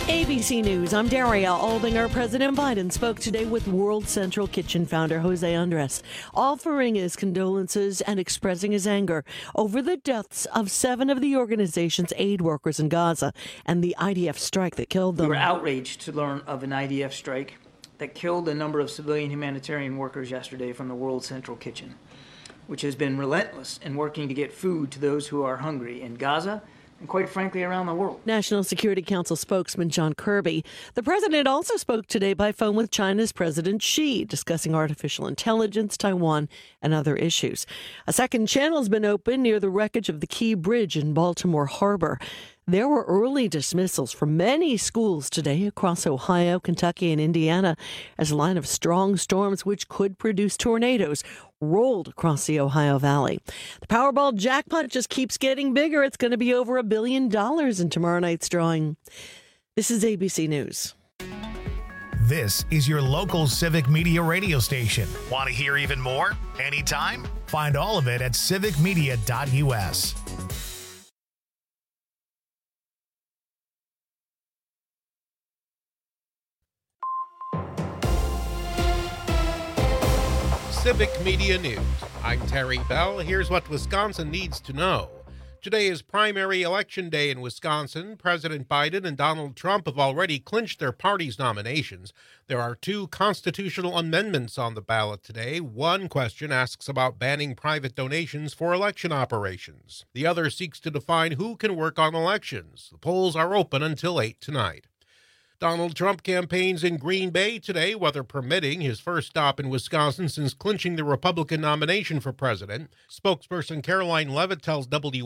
ABC News, I'm Daria Aldinger. President Biden spoke today with World Central Kitchen founder Jose Andres, offering his condolences and expressing his anger over the deaths of 7 of the organization's aid workers in Gaza and the IDF strike that killed them. We were outraged to learn of an IDF strike that killed a number of civilian humanitarian workers yesterday from the World Central Kitchen, which has been relentless in working to get food to those who are hungry in Gaza and quite frankly around the world. National Security Council spokesman John Kirby. The president also spoke today by phone with China's President Xi, discussing artificial intelligence, Taiwan, and other issues. A second channel has been opened near the wreckage of the Key Bridge in Baltimore Harbor. There were early dismissals from many schools today across Ohio, Kentucky, and Indiana as a line of strong storms, which could produce tornadoes, rolled across the Ohio Valley. The Powerball jackpot just keeps getting bigger. It's going to be over $1 billion in tomorrow night's drawing. This is ABC News. This is your local Civic Media radio station. Want to hear even more? Anytime? Find all of it at civicmedia.us. Civic Media News. I'm Terry Bell. Here's what Wisconsin needs to know. Today is primary election day in Wisconsin. President Biden and Donald Trump have already clinched their party's nominations. There are 2 constitutional amendments on the ballot today. One question asks about banning private donations for election operations. The other seeks to define who can work on elections. The polls are open until 8 tonight. Donald Trump campaigns in Green Bay today, weather permitting, his first stop in Wisconsin since clinching the Republican nomination for president. Spokesperson Caroline Levitt tells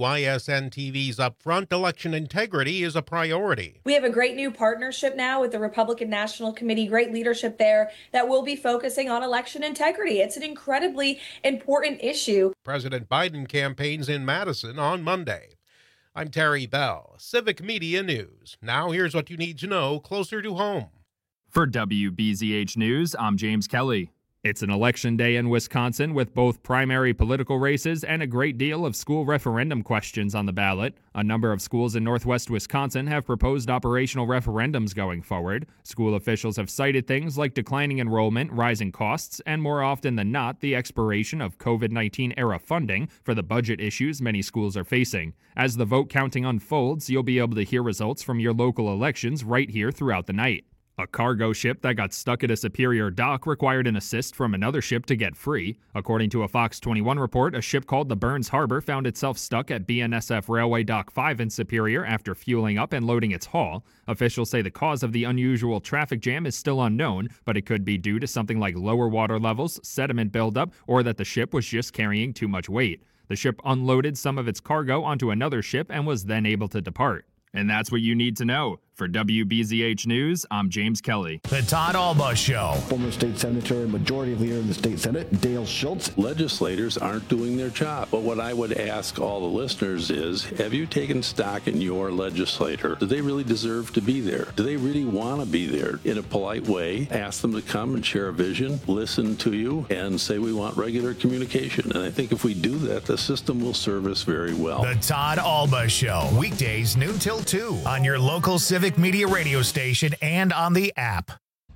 WISN-TV's Upfront election integrity is a priority. We have a great new partnership now with the Republican National Committee, great leadership there that will be focusing on election integrity. It's an incredibly important issue. President Biden campaigns in Madison on Monday. I'm Terry Bell, Civic Media News. Now here's what you need to know closer to home. For WBZH News, I'm James Kelly. It's an election day in Wisconsin with both primary political races and a great deal of school referendum questions on the ballot. A number of schools in northwest Wisconsin have proposed operational referendums going forward. School officials have cited things like declining enrollment, rising costs, and more often than not, the expiration of COVID-19 era funding for the budget issues many schools are facing. As the vote counting unfolds, you'll be able to hear results from your local elections right here throughout the night. A cargo ship that got stuck at a Superior dock required an assist from another ship to get free. According to a Fox 21 report, a ship called the Burns Harbor found itself stuck at BNSF Railway Dock 5 in Superior after fueling up and loading its haul. Officials say the cause of the unusual traffic jam is still unknown, but it could be due to something like lower water levels, sediment buildup, or that the ship was just carrying too much weight. The ship unloaded some of its cargo onto another ship and was then able to depart. And that's what you need to know. For WBZH News, I'm James Kelly. The Todd Alba Show. Former state senator and majority leader in the state senate, Dale Schultz. Legislators aren't doing their job. But what I would ask all the listeners is, have you taken stock in your legislator? Do they really deserve to be there? Do they really want to be there? In a polite way, ask them to come and share a vision, listen to you, and say we want regular communication. And I think if we do that, the system will serve us very well. The Todd Alba Show. Weekdays noon till 2 on your local Civic Media radio station and on the app.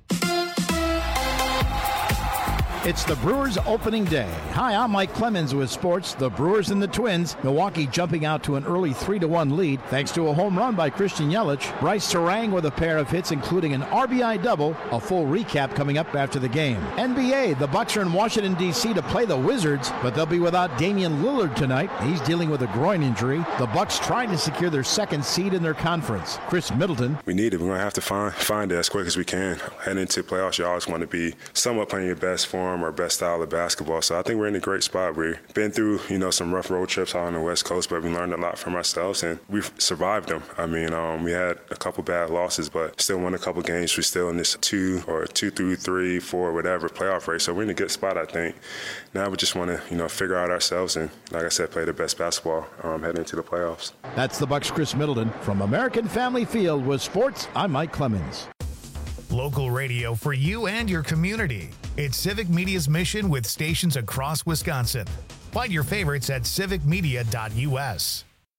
It's the Brewers opening day. Hi, I'm Mike Clemens with sports. The Brewers and the Twins. Milwaukee jumping out to an early 3-1 lead thanks to a home run by Christian Yelich. Bryce Terang with a pair of hits, including an RBI double. A full recap coming up after the game. NBA, the Bucks are in Washington, D.C. to play the Wizards, but they'll be without Damian Lillard tonight. He's dealing with a groin injury. The Bucks trying to secure their second seed in their conference. Chris Middleton. We need it. We're going to have to find it as quick as we can. Heading into playoffs, you always want to be somewhat playing your best form or best style of basketball. So I think we're in a great spot. We've been through, some rough road trips out on the West Coast, but we learned a lot from ourselves, and we've survived them. I mean, we had a couple bad losses, but still won a couple games. We're still in this 2 through 3, 4, whatever playoff race. So we're in a good spot, I think. Now we just want to, figure out ourselves and, like I said, play the best basketball heading into the playoffs. That's the Bucks' Chris Middleton. From American Family Field with sports, I'm Mike Clemens. Local radio for you and your community. It's Civic Media's mission with stations across Wisconsin. Find your favorites at civicmedia.us.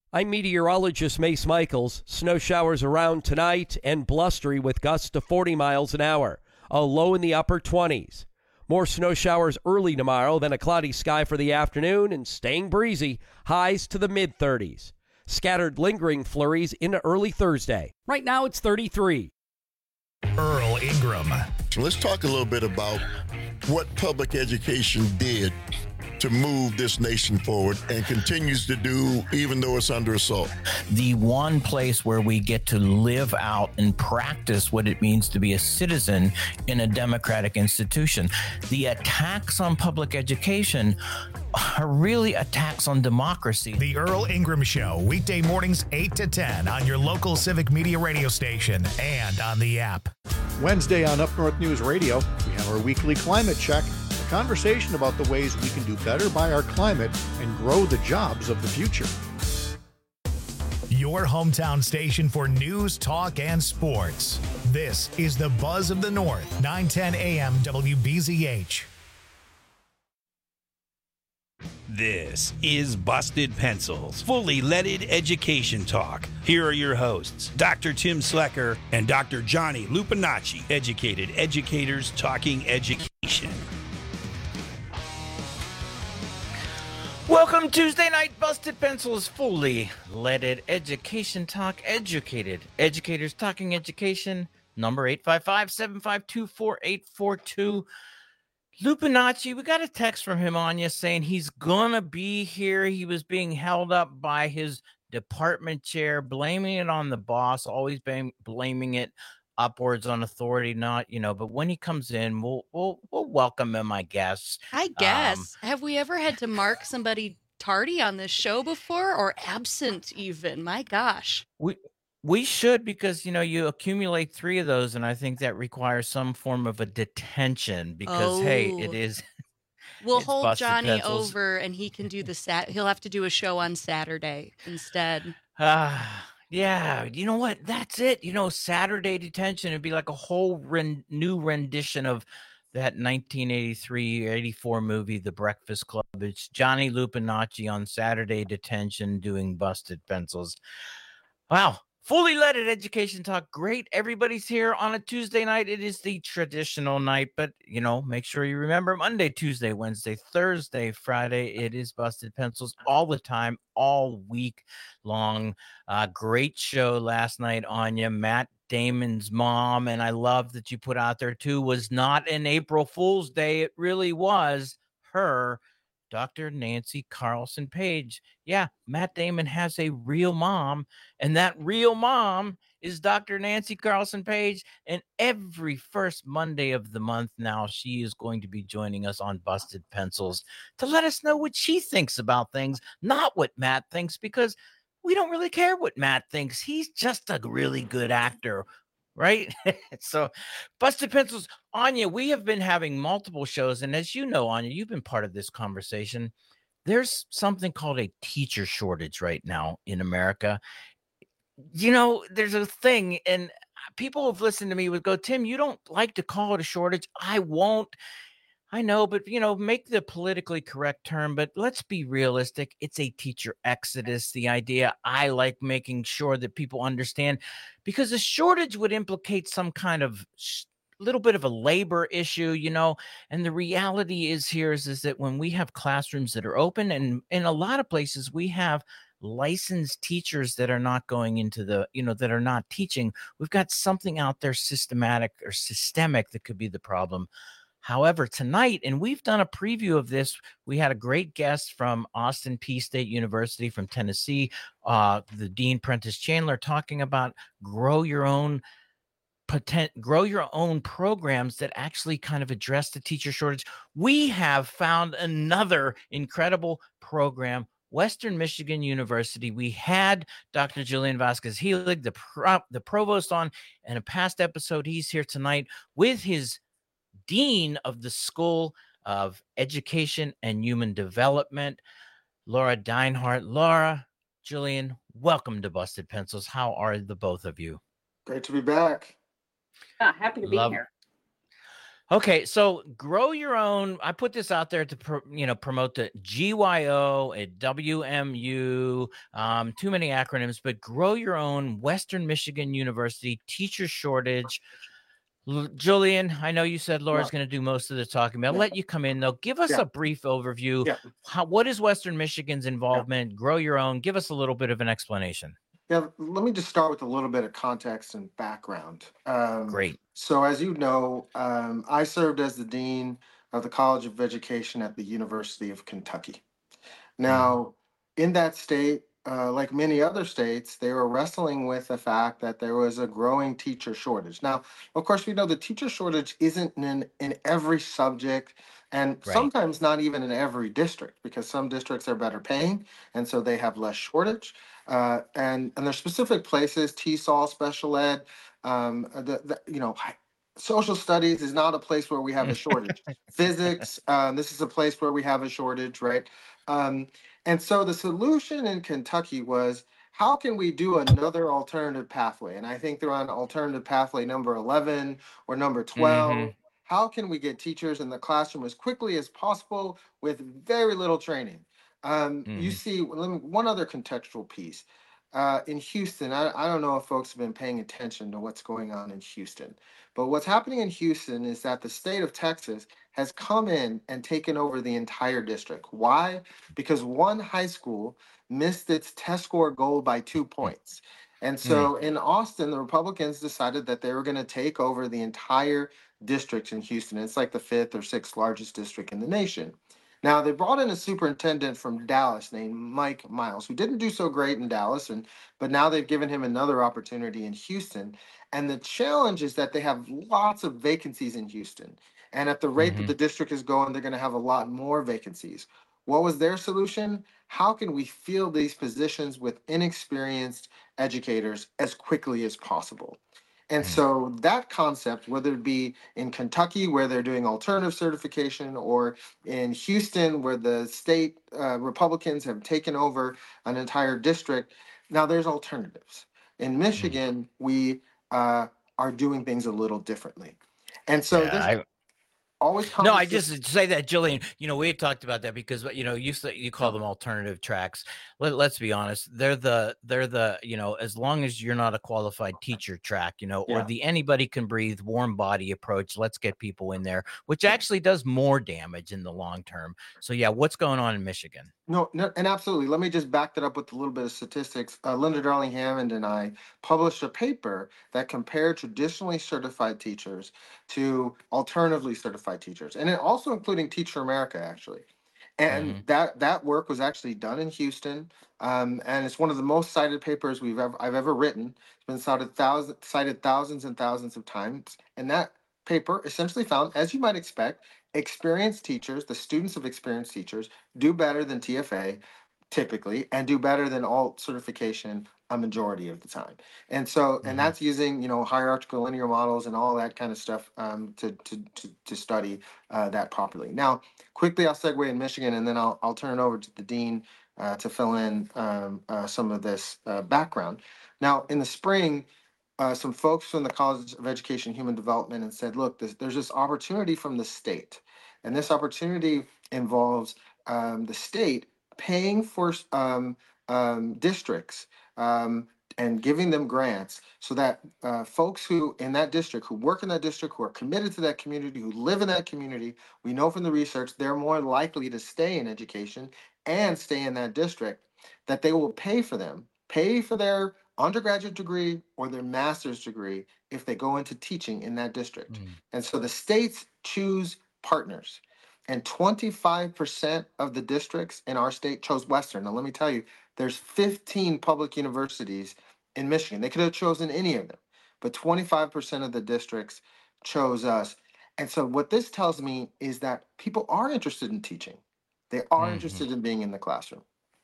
I'm meteorologist Mace Michaels. Snow showers around tonight and blustery with gusts to 40 miles an hour. A low in the upper 20s. More snow showers early tomorrow, then a cloudy sky for the afternoon and staying breezy. Highs to the mid-30s. Scattered lingering flurries into early Thursday. Right now it's 33. Earl Ingram. Let's talk a little bit about what public education did to move this nation forward and continues to do even though it's under assault. The one place where we get to live out and practice what it means to be a citizen in a democratic institution. The attacks on public education are really attacks on democracy. The Earl Ingram Show, weekday mornings 8 to 10 on your local Civic Media radio station and on the app. Wednesday on Up North News Radio, we have our weekly climate check, a conversation about the ways we can do better by our climate and grow the jobs of the future. Your hometown station for news, talk, and sports. This is the Buzz of the North, 910 AM WBZH. This is Busted Pencils, fully leaded education talk. Here are your hosts, Dr. Tim Slecker and Dr. Johnny Lupinacci, educated educators talking education. Welcome Tuesday night, Busted Pencils, fully leaded education talk, educated educators talking education. Number 855-752-4842. Lupinacci, we got a text from him, Anya, saying he's gonna be here. He was being held up by his department chair, blaming it on the boss, always blaming it upwards on authority, not, but when he comes in, we'll welcome him, I guess. I guess. Have we ever had to mark somebody tardy on this show before, or absent even? My gosh. We should, because, you accumulate 3 of those, and I think that requires some form of a detention because, hey, it is. We'll hold Johnny over, and he can do he'll have to do a show on Saturday instead. Yeah, you know what? That's it. Saturday detention. It'd be like a whole new rendition of that 1983-84 movie, The Breakfast Club. It's Johnny Lupinacci on Saturday detention doing Busted Pencils. Wow. Fully leaded education talk. Great. Everybody's here on a Tuesday night. It is the traditional night, but, make sure you remember Monday, Tuesday, Wednesday, Thursday, Friday. It is Busted Pencils all the time, all week long. Great show last night, Anya. Matt Damon's mom, and I love that you put out there, too, was not an April Fool's Day. It really was her, Dr. Nancy Carlson Page. Yeah, Matt Damon has a real mom, and that real mom is Dr. Nancy Carlson Page. And every first Monday of the month now, she is going to be joining us on Busted Pencils to let us know what she thinks about things, not what Matt thinks, because we don't really care what Matt thinks. He's just a really good actor. Right? So, Busted Pencils. Anya, we have been having multiple shows, and as you know, Anya, you've been part of this conversation. There's something called a teacher shortage right now in America. There's a thing, and people have listened to me would go, Tim, you don't like to call it a shortage. I won't. I know, but, make the politically correct term, but let's be realistic. It's a teacher exodus. The idea, I like making sure that people understand, because a shortage would implicate some kind of little bit of a labor issue, and the reality is that when we have classrooms that are open, and in a lot of places we have licensed teachers that are not going into that are not teaching, we've got something out there systemic that could be the problem. However, tonight, and we've done a preview of this, we had a great guest from Austin Peay State University from Tennessee, the Dean Prentice Chandler, talking about grow your own programs that actually kind of address the teacher shortage. We have found another incredible program, Western Michigan University. We had Dr. Julian Vasquez-Helig, the provost, on in a past episode. He's here tonight with his Dean of the School of Education and Human Development, Laura Deinhardt. Laura, Julian, welcome to Busted Pencils. How are the both of you? Great to be back. Happy to be here. Okay, so grow your own. I put this out there to promote the GYO at WMU. Too many acronyms, but grow your own Western Michigan University teacher shortage. Julian, I know you said Laura's going to do most of the talking, but I'll let you come in though. Give us a brief overview. What is Western Michigan's involvement? Grow your own. Give us a little bit of an explanation. Yeah, let me just start with a little bit of context and background. Great. So as you know, I served as the Dean of the College of Education at the University of Kentucky. Now, in that state, like many other states, they were wrestling with the fact that there was a growing teacher shortage. Now, of course, we know the teacher shortage isn't in every subject, and sometimes not even in every district, because some districts are better paying, and so they have less shortage. And there's specific places, TESOL, special ed, social studies is not a place where we have a shortage. Physics, this is a place where we have a shortage, right? And so the solution in Kentucky was, how can we do another alternative pathway? And I think they're on alternative pathway number 11 or number 12. How can we get teachers in the classroom as quickly as possible with very little training? You see, one other contextual piece. In Houston, I don't know if folks have been paying attention to what's going on in Houston, but what's happening in Houston is that the state of Texas has come in and taken over the entire district. Why? Because one high school missed its test score goal by 2 points. And so in Austin, the Republicans decided that they were going to take over the entire district in Houston. It's like the 5th or 6th largest district in the nation. Now, they brought in a superintendent from Dallas named Mike Miles, who didn't do so great in Dallas, but now they've given him another opportunity in Houston. And the challenge is that they have lots of vacancies in Houston. And at the rate that the district is going, they're going to have a lot more vacancies. What was their solution? How can we fill these positions with inexperienced educators as quickly as possible? And so that concept, whether it be in Kentucky, where they're doing alternative certification, or in Houston, where the state Republicans have taken over an entire district, now there's alternatives. In Michigan, we are doing things a little differently. And so No, I just say that, Jillian, we had talked about that because, you call them alternative tracks. Let's be honest. They're the, as long as you're not a qualified teacher track, or the anybody can breathe warm body approach, let's get people in there, which actually does more damage in the long term. So what's going on in Michigan? No, and absolutely. Let me just back that up with a little bit of statistics. Linda Darling Hammond and I published a paper that compared traditionally certified teachers to alternatively certified teachers, and it also including Teach for America, actually. And that work was actually done in Houston, and it's one of the most cited papers I've ever written. It's been cited thousands and thousands of times, and that paper essentially found, as you might expect, experienced teachers, the students of experienced teachers, do better than TFA typically, and do better than alt certification a majority of the time. And so, and that's using, hierarchical linear models and all that kind of stuff to study that properly. Now, quickly, I'll segue in Michigan, and then I'll turn it over to the dean to fill in some of this background. Now, in the spring, some folks from the College of Education and Human Development and said, look, there's this opportunity from the state. And this opportunity involves the state paying for districts and giving them grants so that folks who in that district, who work in that district, who are committed to that community, who live in that community, we know from the research, they're more likely to stay in education and stay in that district, that they will pay for their undergraduate degree or their master's degree if they go into teaching in that district. And so the states choose partners, and 25% of the districts in our state chose Western. Now, let me tell you, there's 15 public universities in Michigan. They could have chosen any of them, but 25% of the districts chose us. And so what this tells me is that people are interested in teaching. They are interested in being in the classroom.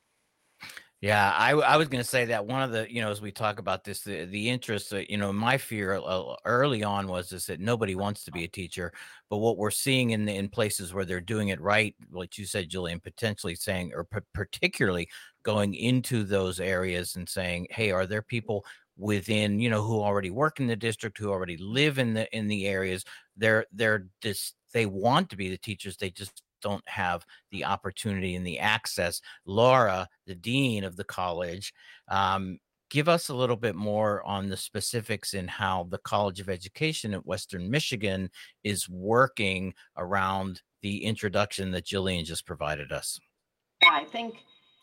Yeah, I was going to say that one of the, as we talk about this, the interest, my fear early on was that nobody wants to be a teacher. But what we're seeing in places where they're doing it right, like you said, Julian, potentially saying, or particularly going into those areas and saying, hey, are there people within, who already work in the district, who already live in the areas. They want to be the teachers. They just don't have the opportunity and the access. Laura, the dean of the college, give us a little bit more on the specifics in how the College of Education at Western Michigan is working around the introduction that Jillian just provided us. Yeah, I think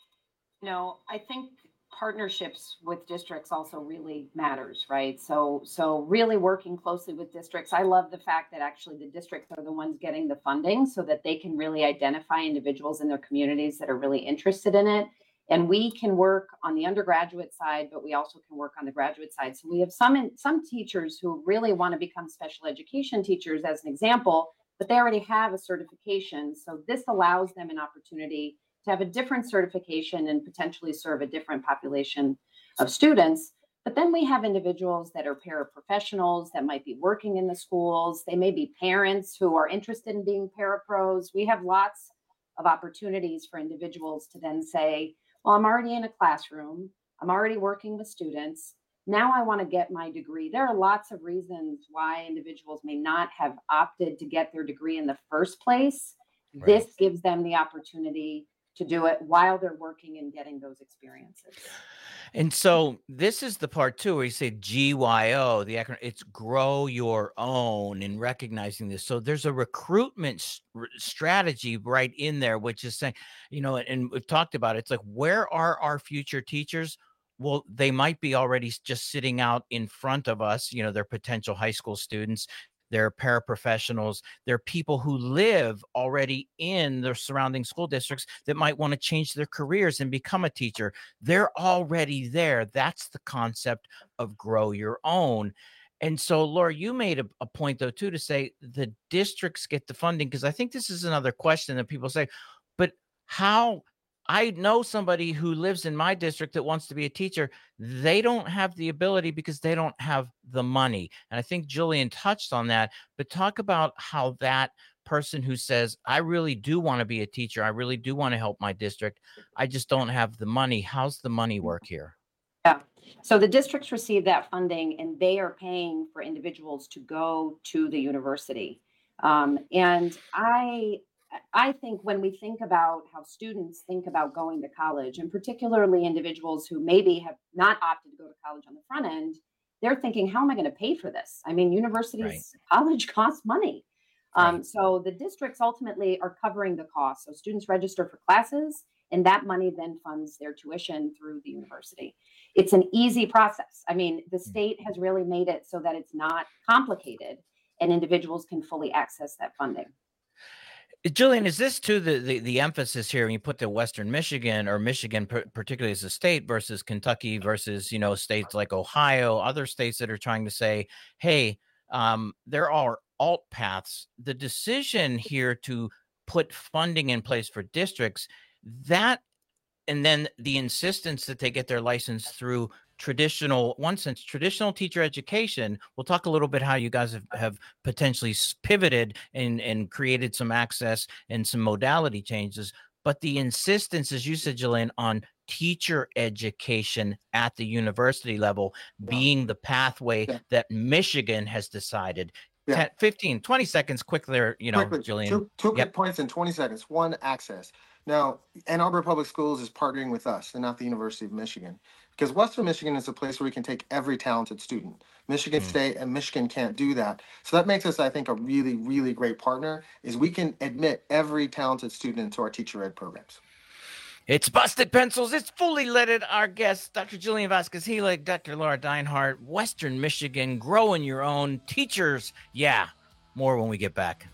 partnerships with districts also really matters, right? So really working closely with districts. I love the fact that actually the districts are the ones getting the funding so that they can really identify individuals in their communities that are really interested in it. And we can work on the undergraduate side, but we also can work on the graduate side. So we have some teachers who really want to become special education teachers, as an example, but they already have a certification. So this allows them an opportunity to have a different certification and potentially serve a different population of students. But then we have individuals that are paraprofessionals that might be working in the schools. They may be parents who are interested in being parapros. We have lots of opportunities for individuals to then say, well, I'm already in a classroom. I'm already working with students. Now I want to get my degree. There are lots of reasons why individuals may not have opted to get their degree in the first place. Right. This gives them the opportunity to do it while they're working and getting those experiences. And so this is the part too, where you say GYO, the acronym, it's grow your own, and recognizing this. So there's a recruitment strategy right in there, which is saying, and we've talked about it. It's like, where are our future teachers? Well, they might be already just sitting out in front of us. They're potential high school students. They're paraprofessionals. They're people who live already in their surrounding school districts that might want to change their careers and become a teacher. They're already there. That's the concept of grow your own. And so, Laura, you made a point, though, too, to say the districts get the funding, because I think this is another question that people say, but how? I know somebody who lives in my district that wants to be a teacher. They don't have the ability because they don't have the money. And I think Jillian touched on that, but talk about how that person who says, I really do want to be a teacher, I really do want to help my district, I just don't have the money. How's the money work here? Yeah. So the districts receive that funding and they are paying for individuals to go to the university. And I think when we think about how students think about going to college, and particularly individuals who maybe have not opted to go to college on the front end, they're thinking, how am I going to pay for this? I mean, universities, right. College costs money. Right. So the districts ultimately are covering the cost. So students register for classes, and that money then funds their tuition through the university. It's an easy process. I mean, the state has really made it so that it's not complicated and individuals can fully access that funding. Jillian, is this too the emphasis here when you put the Western Michigan, or Michigan particularly as a state, versus Kentucky versus, states like Ohio, other states that are trying to say, hey, there are alt paths. The decision here to put funding in place for districts, that, and then the insistence that they get their license through traditional teacher education. We'll talk a little bit how you guys have potentially pivoted and created some access and some modality changes. But the insistence, as you said, Jillian, on teacher education at the university level being the pathway that Michigan has decided. 10, 15, 20 seconds, quick there, quickly, Jillian. Two quick points in 20 seconds. One, access. Now, Ann Arbor Public Schools is partnering with us and not the University of Michigan, because Western Michigan is a place where we can take every talented student. Michigan State and Michigan can't do that. So that makes us, I think, a really, really great partner, is we can admit every talented student into our teacher ed programs. It's Busted Pencils. It's fully leaded. Our guests, Dr. Jillian Vasquez-Helig, Dr. Laura Deinhardt, Western Michigan, growing your own teachers. Yeah, more when we get back.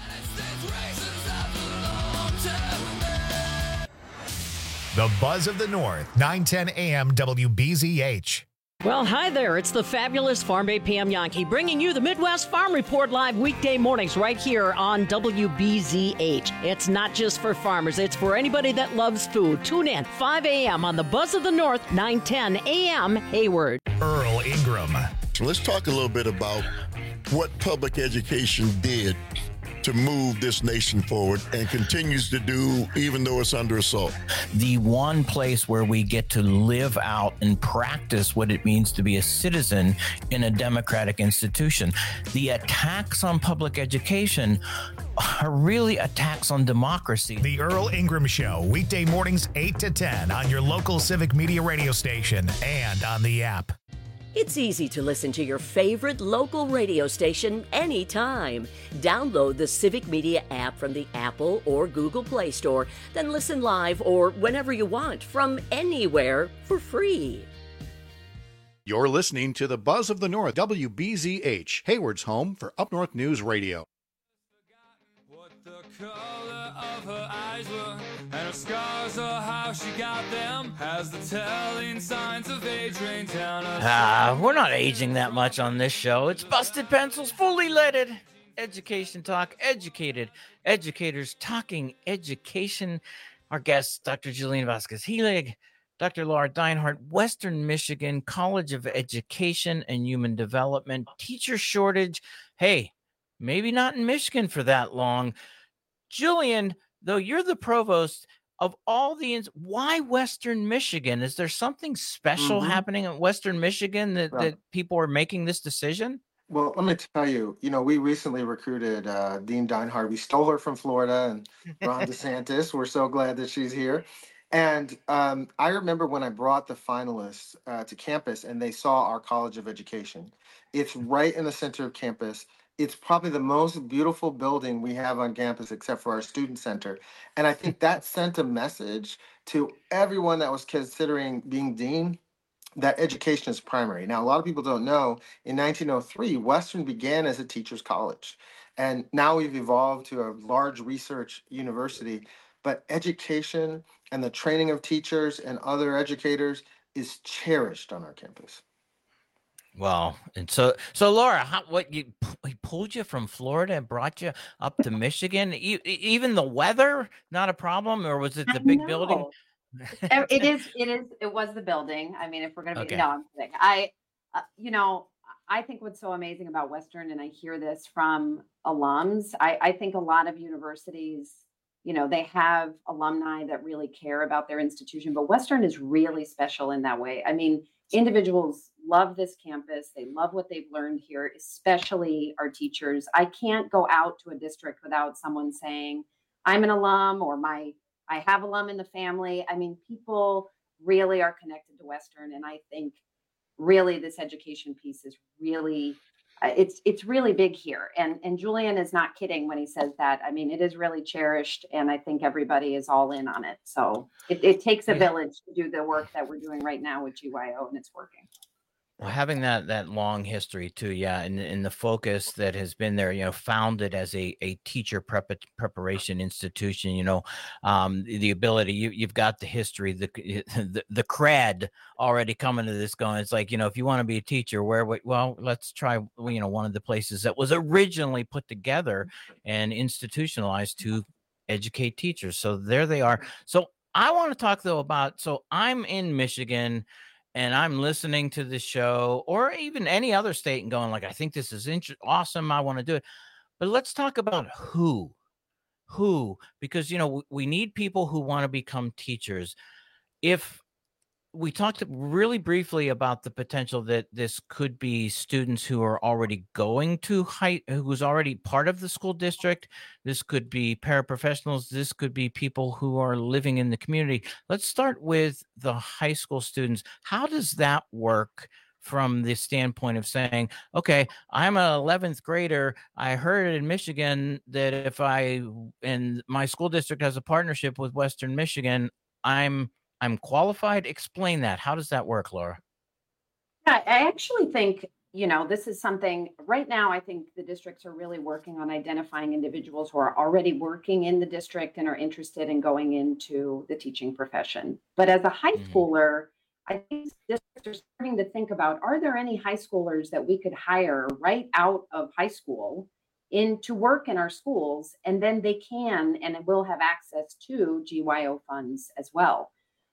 The Buzz of the North, 910 AM WBZH. Well, hi there. It's the fabulous Farm Bay Pam Yankee bringing you the Midwest Farm Report live weekday mornings right here on WBZH. It's not just for farmers. It's for anybody that loves food. Tune in 5 a.m. on the Buzz of the North, 910 a.m. Hayward. Earl Ingram. So let's talk a little bit about what public education did to move this nation forward and continues to do, even though it's under assault. The one place where we get to live out and practice what it means to be a citizen in a democratic institution. The attacks on public education are really attacks on democracy. The Earl Ingram Show, weekday mornings 8 to 10 on your local Civic Media radio station and on the app. It's easy to listen to your favorite local radio station anytime. Download the Civic Media app from the Apple or Google Play Store, then listen live or whenever you want from anywhere for free. You're listening to the Buzz of the North, WBZH, Hayward's home for Up North News Radio. Color of her eyes were, and her scars are how she got them, has the telling signs of age rain down. We're not aging that much on this show. It's Busted Pencils, fully leaded education talk, educated educators talking education. Our guests, Dr. Julian Vasquez-Helig, Dr. Laura Deinhardt, Western Michigan College of Education and Human Development, teacher shortage. Hey, maybe not in Michigan for that long. Julian, though you're the provost of all the, why Western Michigan? Is there something special happening in Western Michigan that people are making this decision? Well, let me tell you, we recently recruited Dean Deinhardt. We stole her from Florida and Ron DeSantis. We're so glad that she's here. And I remember when I brought the finalists to campus and they saw our College of Education. It's right in the center of campus. It's probably the most beautiful building we have on campus, except for our student center. And I think that sent a message to everyone that was considering being dean that education is primary. Now, a lot of people don't know, in 1903, Western began as a teacher's college. And now we've evolved to a large research university. But education and the training of teachers and other educators is cherished on our campus. Well, and so Laura, he pulled you from Florida and brought you up to Michigan? Even the weather, not a problem, or was it the big building? It was the building. I mean, if we're going to be, no, I'm kidding. I think what's so amazing about Western, and I hear this from alums, I think a lot of universities, they have alumni that really care about their institution, but Western is really special in that way. I mean, individuals love this campus. They love what they've learned here, especially our teachers. I can't go out to a district without someone saying, I'm an alum, or I have alum in the family. I mean, people really are connected to Western. And I think really this education piece is really, it's really big here. And Julian is not kidding when he says that. I mean, it is really cherished, and I think everybody is all in on it. So it takes a village to do the work that we're doing right now with GYO, and it's working. Well, having that long history too, and the focus that has been there, founded as a teacher preparation institution, the ability, you've got the history, the cred already coming to this going. It's like, if you want to be a teacher, let's try, one of the places that was originally put together and institutionalized to educate teachers. So there they are. So I want to talk though about, so I'm in Michigan, and I'm listening to the show, or even any other state, and going like, I think this is awesome. I want to do it. But let's talk about who, because, we need people who want to become teachers. If we talked really briefly about the potential that this could be students who are already going to who's already part of the school district. This could be paraprofessionals. This could be people who are living in the community. Let's start with the high school students. How does that work from the standpoint of saying, okay, I'm an 11th grader. I heard in Michigan that if and my school district has a partnership with Western Michigan, I'm qualified. Explain that. How does that work, Laura? Yeah, I actually think, this is something right now, I think the districts are really working on identifying individuals who are already working in the district and are interested in going into the teaching profession. But as a high schooler, I think districts are starting to think about, are there any high schoolers that we could hire right out of high school to work in our schools, and then they can and will have access to GYO funds as well.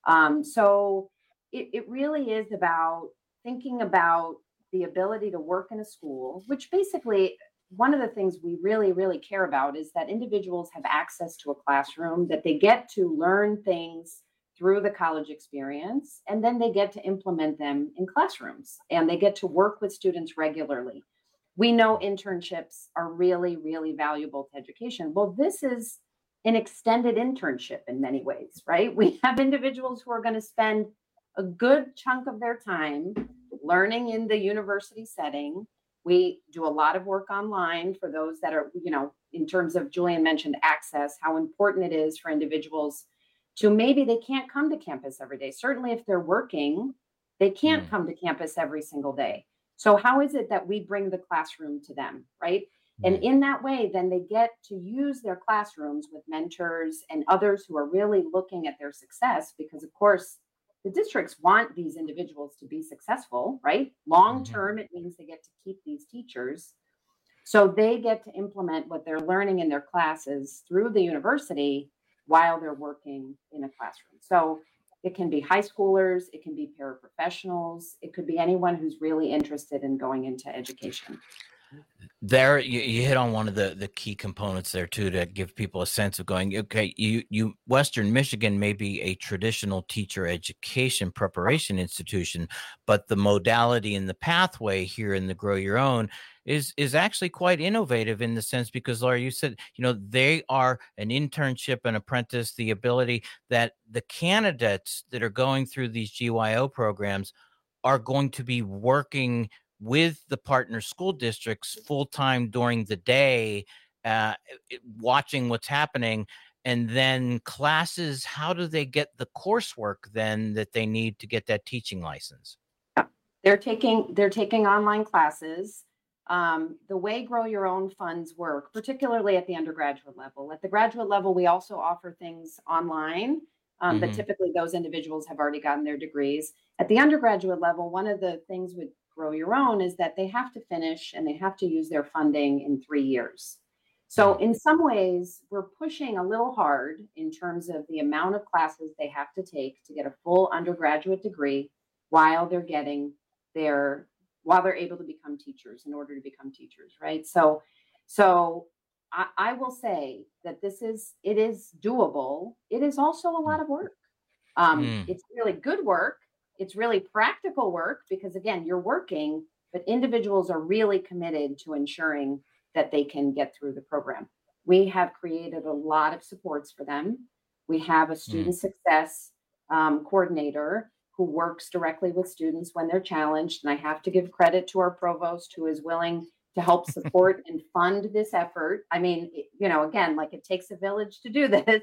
So it really is about thinking about the ability to work in a school, which basically one of the things we really, really care about is that individuals have access to a classroom, that they get to learn things through the college experience, and then they get to implement them in classrooms, and they get to work with students regularly. We know internships are really, really valuable to education. Well, this is an extended internship in many ways, right? We have individuals who are going to spend a good chunk of their time learning in the university setting. We do a lot of work online for those that are, in terms of Julian mentioned access, how important it is for individuals to maybe they can't come to campus every day. Certainly if they're working, they can't come to campus every single day. So how is it that we bring the classroom to them, right? And in that way, then they get to use their classrooms with mentors and others who are really looking at their success, because of course, the districts want these individuals to be successful, right? Long term, it means they get to keep these teachers. So they get to implement what they're learning in their classes through the university while they're working in a classroom. So it can be high schoolers, it can be paraprofessionals, it could be anyone who's really interested in going into education. There, you hit on one of the key components there too, to give people a sense of going, okay, you Western Michigan may be a traditional teacher education preparation institution, but the modality and the pathway here in the Grow Your Own is actually quite innovative in the sense, because Laura, you said, they are an internship, an apprentice, the ability that the candidates that are going through these GYO programs are going to be working with the partner school districts full-time during the day, watching what's happening. And then classes, how do they get the coursework then that they need to get that teaching license? They're taking online classes. The way Grow Your Own funds work, particularly at the undergraduate level. At the graduate level, we also offer things online, but typically those individuals have already gotten their degrees. At the undergraduate level, one of the things with Grow Your Own is that they have to finish and they have to use their funding in 3 years. So in some ways, we're pushing a little hard in terms of the amount of classes they have to take to get a full undergraduate degree while they're able to become teachers, in order to become teachers, right? So I will say that it is doable. It is also a lot of work. It's really good work. It's really practical work because, again, you're working, but individuals are really committed to ensuring that they can get through the program. We have created a lot of supports for them. We have a student success coordinator who works directly with students when they're challenged. And I have to give credit to our provost, who is willing to help support and fund this effort. I mean, again, like it takes a village to do this.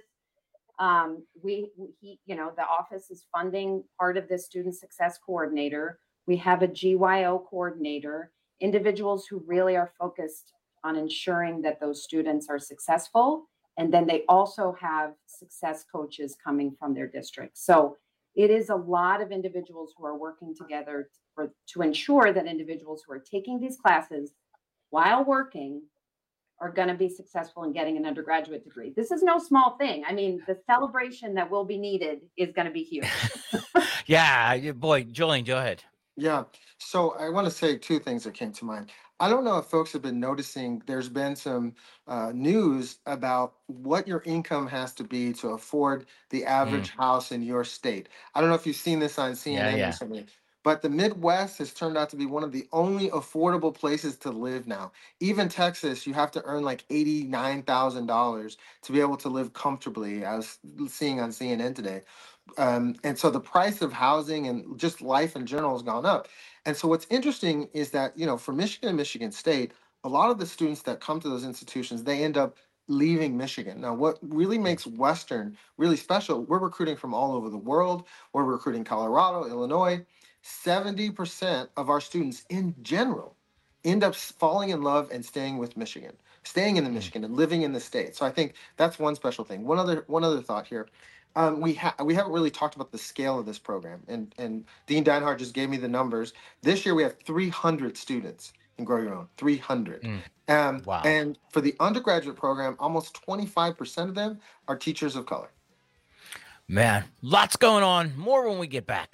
The office is funding part of this student success coordinator. We have a GYO coordinator, individuals who really are focused on ensuring that those students are successful. And then they also have success coaches coming from their district. So it is a lot of individuals who are working together to ensure that individuals who are taking these classes while working are going to be successful in getting an undergraduate degree. This is no small thing. I mean, the celebration that will be needed is going to be huge. Yeah, boy, Julian, go ahead. Yeah. So I want to say two things that came to mind. I don't know if folks have been noticing, there's been some news about what your income has to be to afford the average house in your state. I don't know if you've seen this on CNN recently, but the Midwest has turned out to be one of the only affordable places to live now. Even Texas, you have to earn like $89,000 to be able to live comfortably. I was seeing on CNN today. And so the price of housing and just life in general has gone up. And so what's interesting is that, for Michigan and Michigan State, a lot of the students that come to those institutions, they end up leaving Michigan. Now, what really makes Western really special, we're recruiting from all over the world. We're recruiting Colorado, Illinois. 70% of our students in general end up falling in love and staying with Michigan, staying in the Michigan and living in the state. So I think that's one special thing. One other thought here. We haven't really talked about the scale of this program, and Dean Deinhardt just gave me the numbers. This year we have 300 students in Grow Your Own, 300. Wow. And for the undergraduate program, almost 25% of them are teachers of color. Man, lots going on. More when we get back.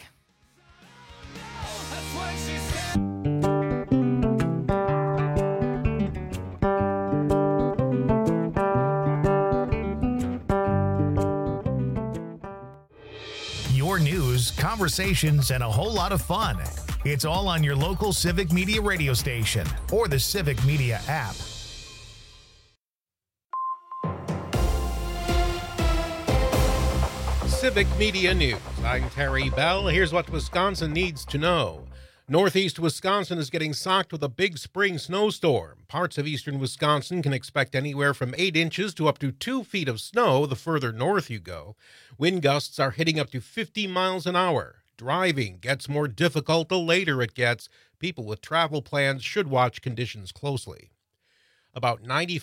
conversations, and a whole lot of fun. It's all on your local Civic Media radio station or the Civic Media app. Civic Media News. I'm Terry Bell. Here's what Wisconsin needs to know. Northeast Wisconsin is getting socked with a big spring snowstorm. Parts of eastern Wisconsin can expect anywhere from 8 inches to up to 2 feet of snow the further north you go. Wind gusts are hitting up to 50 miles an hour. Driving gets more difficult the later it gets. People with travel plans should watch conditions closely. About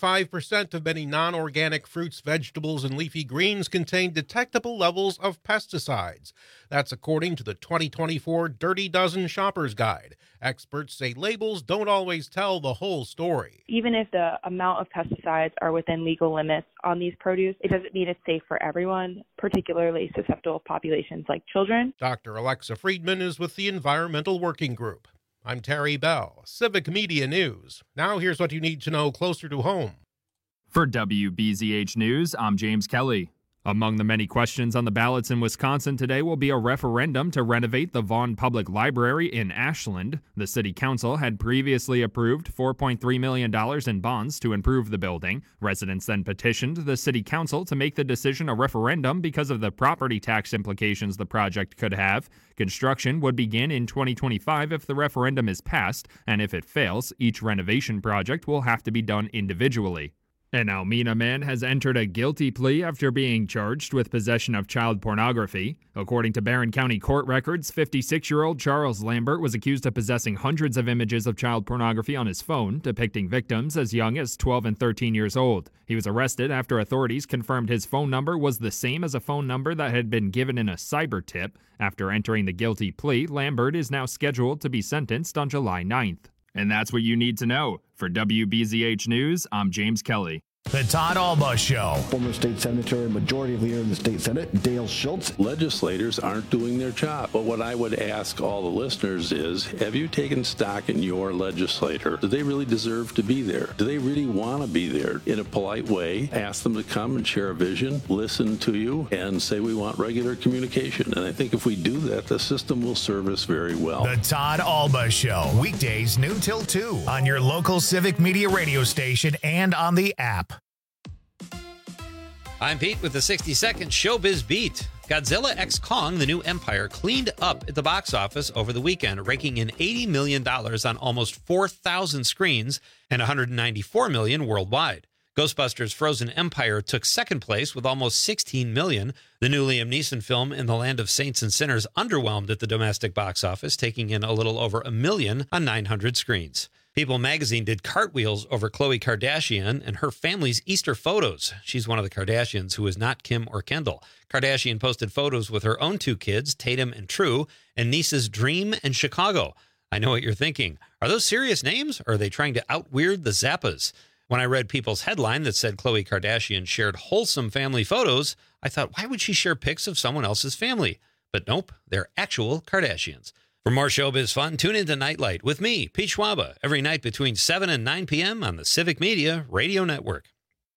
95% of many non-organic fruits, vegetables, and leafy greens contain detectable levels of pesticides. That's according to the 2024 Dirty Dozen Shopper's Guide. Experts say labels don't always tell the whole story. Even if the amount of pesticides are within legal limits on these produce, it doesn't mean it's safe for everyone, particularly susceptible populations like children. Dr. Alexa Friedman is with the Environmental Working Group. I'm Terry Bell, Civic Media News. Now here's what you need to know closer to home. For WBZH News, I'm James Kelly. Among the many questions on the ballots in Wisconsin today will be a referendum to renovate the Vaughn Public Library in Ashland. The city council had previously approved $4.3 million in bonds to improve the building. Residents then petitioned the city council to make the decision a referendum because of the property tax implications the project could have. Construction would begin in 2025 if the referendum is passed, and if it fails, each renovation project will have to be done individually. An Almena man has entered a guilty plea after being charged with possession of child pornography. According to Barron County court records, 56-year-old Charles Lambert was accused of possessing hundreds of images of child pornography on his phone, depicting victims as young as 12 and 13 years old. He was arrested after authorities confirmed his phone number was the same as a phone number that had been given in a cyber tip. After entering the guilty plea, Lambert is now scheduled to be sentenced on July 9th. And that's what you need to know. For WBZH News, I'm James Kelly. The Todd Alba Show. Former state senator and majority leader in the state Senate, Dale Schultz. Legislators aren't doing their job. But what I would ask all the listeners is, have you taken stock in your legislator? Do they really deserve to be there? Do they really want to be there? In a polite way, ask them to come and share a vision, listen to you, and say we want regular communication. And I think if we do that, the system will serve us very well. The Todd Alba Show. Weekdays noon till 2 on your local Civic Media radio station and on the app. I'm Pete with the 60-second Showbiz Beat. Godzilla x Kong: The New Empire cleaned up at the box office over the weekend, raking in $80 million on almost 4,000 screens and $194 million worldwide. Ghostbusters: Frozen Empire took second place with almost $16 million. The new Liam Neeson film In the Land of Saints and Sinners underwhelmed at the domestic box office, taking in a little over $1 million on 900 screens. People magazine did cartwheels over Khloe Kardashian and her family's Easter photos. She's one of the Kardashians who is not Kim or Kendall. Kardashian posted photos with her own 2 kids, Tatum and True, and nieces Dream and Chicago. I know what you're thinking. Are those serious names, or are they trying to out-weird the Zappas? When I read People's headline that said Khloe Kardashian shared wholesome family photos, I thought, why would she share pics of someone else's family? But nope, they're actual Kardashians. For more showbiz fun, tune into Nightlight with me, Pete Schwaba, every night between 7 and 9 p.m. on the Civic Media Radio Network.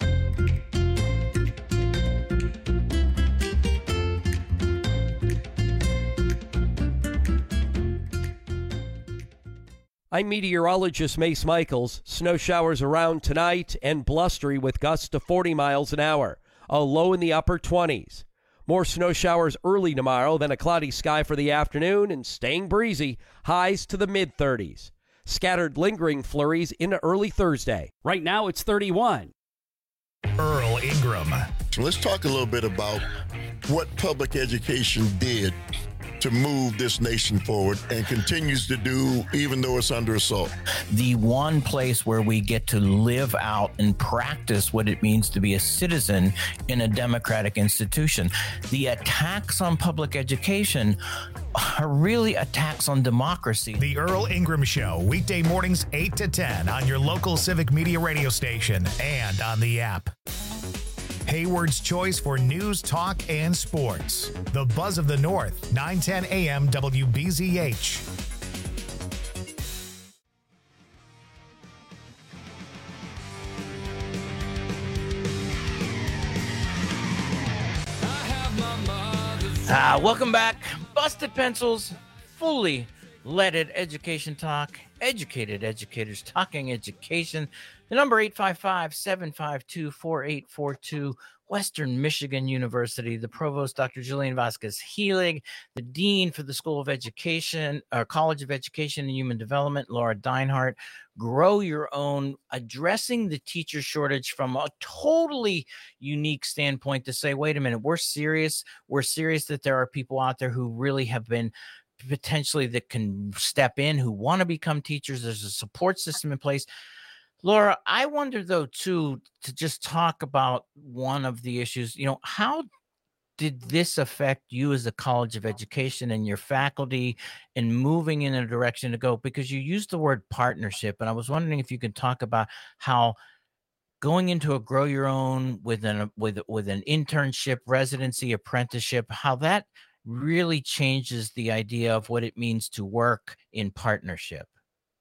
I'm meteorologist Mace Michaels. Snow showers around tonight and blustery with gusts to 40 miles an hour. A low in the upper 20s. More snow showers early tomorrow, then a cloudy sky for the afternoon and staying breezy, highs to the mid-30s. Scattered lingering flurries into early Thursday. Right now it's 31. Earl Ingram. So let's talk a little bit about what public education did to move this nation forward and continues to do even though it's under assault. The one place where we get to live out and practice what it means to be a citizen in a democratic institution. The attacks on public education are really attacks on democracy. The Earl Ingram Show, weekday mornings 8 to 10 on your local Civic Media radio station and on the app. Hayward's choice for news, talk, and sports. The Buzz of the North, 9:10 a.m. WBZH. Welcome back. Busted Pencils, fully leaded education talk, educated educators talking education. The number 855-752-4842, Western Michigan University, the provost, Dr. Julian Vasquez-Heelig, the dean for the School of Education, or College of Education and Human Development, Laura Deinhardt. Grow Your Own, addressing the teacher shortage from a totally unique standpoint to say, wait a minute, we're serious. We're serious that there are people out there who really have been potentially that can step in, who want to become teachers. There's a support system in place. Laura, I wonder, though, too, to just talk about one of the issues, how did this affect you as a College of Education and your faculty in moving in a direction to go? Because you used the word partnership, and I was wondering if you could talk about how going into a Grow Your Own with an internship, residency, apprenticeship, how that really changes the idea of what it means to work in partnership.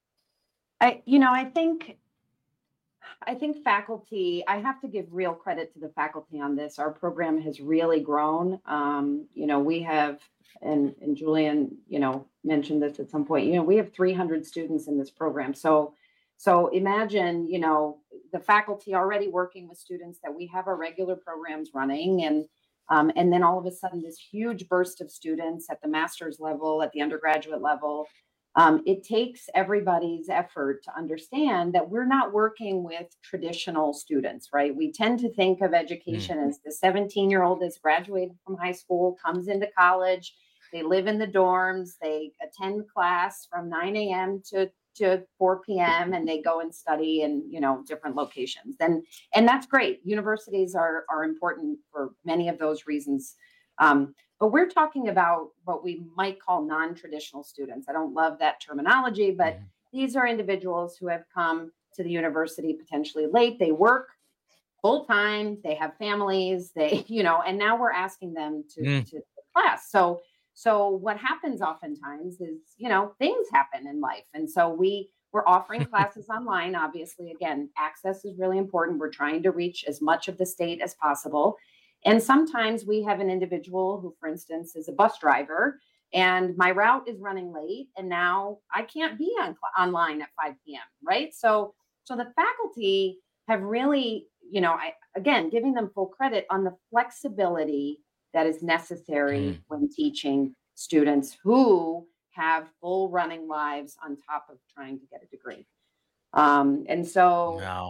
I think faculty, I have to give real credit to the faculty on this. Our program has really grown. We have, and Julian, mentioned this at some point, we have 300 students in this program. So imagine, the faculty already working with students that we have our regular programs running, and then all of a sudden this huge burst of students at the master's level, at the undergraduate level. It takes everybody's effort to understand that we're not working with traditional students, right? We tend to think of education as the 17-year-old that's graduated from high school, comes into college, they live in the dorms, they attend class from 9 a.m. to 4 p.m. and they go and study in, different locations. And that's great. Universities are important for many of those reasons. But we're talking about what we might call non-traditional students. I don't love that terminology, but these are individuals who have come to the university potentially late. They work full time, they have families, and now we're asking them to class. So what happens oftentimes is, things happen in life. And so we're offering classes online. Obviously, again, access is really important. We're trying to reach as much of the state as possible. And sometimes we have an individual who, for instance, is a bus driver, and my route is running late, and now I can't be online at 5 p.m., right? So the faculty have really, giving them full credit on the flexibility that is necessary when teaching students who have full running lives on top of trying to get a degree. Wow.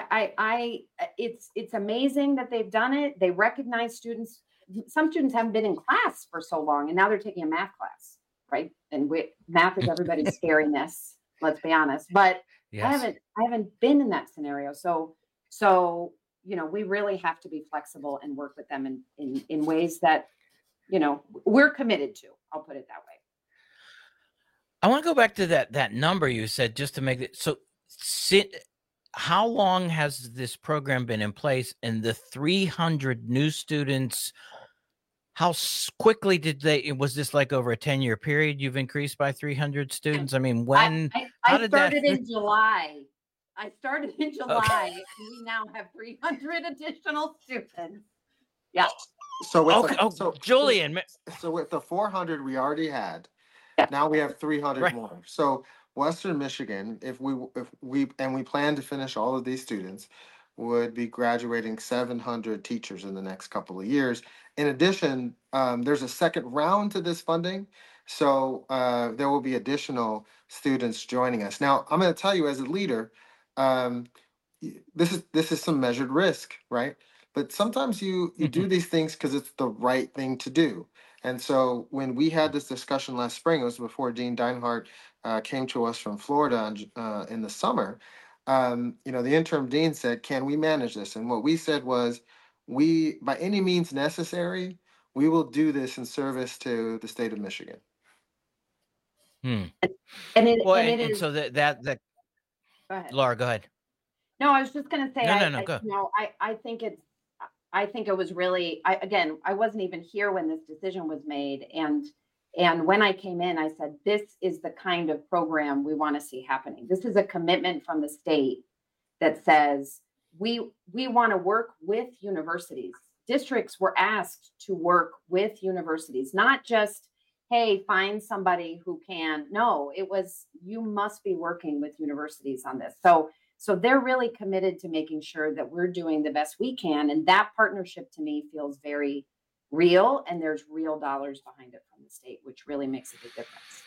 It's amazing that they've done it. They recognize students. Some students haven't been in class for so long, and now they're taking a math class, right? And math is everybody's scariness. Let's be honest. But yes. I haven't been in that scenario. So we really have to be flexible and work with them in ways that we're committed to. I'll put it that way. I want to go back to that number you said, just to make it so. How long has this program been in place? And the 300 new students, how quickly was this like over a 10-year period? You've increased by 300 students. I mean, when? I started in July. I started in July. Okay. And we now have 300 additional students. Yeah. Julian. So with the 400 we already had, now we have 300 more. So Western Michigan, if we plan to finish all of these students, would be graduating 700 teachers in the next couple of years. In addition, there's a second round to this funding, so there will be additional students joining us. Now, I'm going to tell you, as a leader, this is some measured risk, right? But sometimes you do these things because it's the right thing to do. And so when we had this discussion last spring, it was before Dean Deinhardt came to us from Florida in the summer. The interim dean said, "Can we manage this?" And what we said was, "We, by any means necessary, we will do this in service to the state of Michigan." So that. Go ahead. Laura, go ahead. No, I was just going to say, Go. I think it was really, I wasn't even here when this decision was made. And when I came in, I said, this is the kind of program we want to see happening. This is a commitment from the state that says we want to work with universities. Districts were asked to work with universities, not just hey, find somebody who can. No, it was, you must be working with universities on this. So they're really committed to making sure that we're doing the best we can. And that partnership to me feels very real, and there's real dollars behind it from the state, which really makes a big difference.